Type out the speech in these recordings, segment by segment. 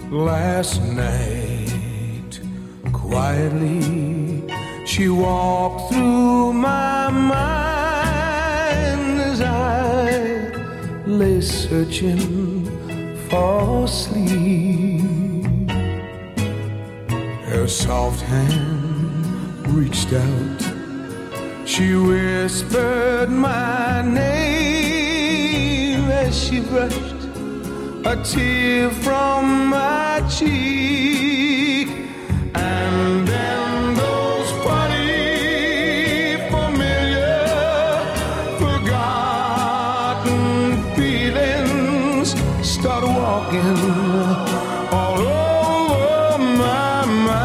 Last night, quietly, she walked through my mind as I lay searching for sleep. Her soft hand reached out, she whispered my name as she brushed a tear from my cheek. And then those funny, familiar, forgotten feelings start walking all over my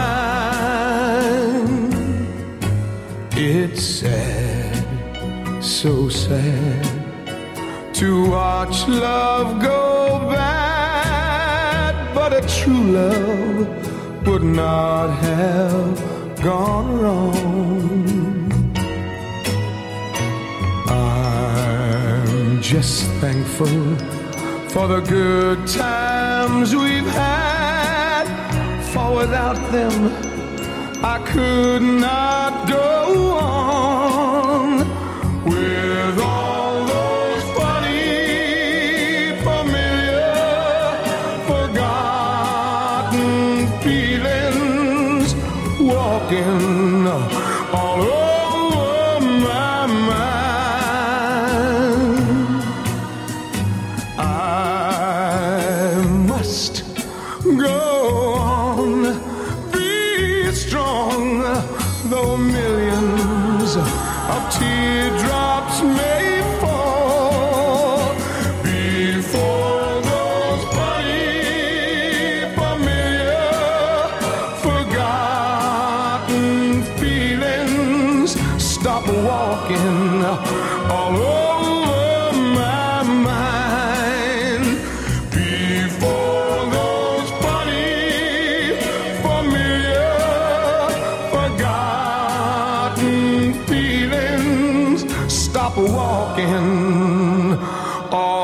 mind. It's sad, so sad, to watch love go bad, but a true love would not have gone wrong. I'm just thankful for the good times we've had, for without them I could not go on with all those funny, familiar, forgotten feelings walking all over my mind. I must go on, be strong, though millions of teardrops may fall before those funny, familiar, forgotten feelings stop walking all over my mind. Before those funny, familiar, forgotten feelings stop walking all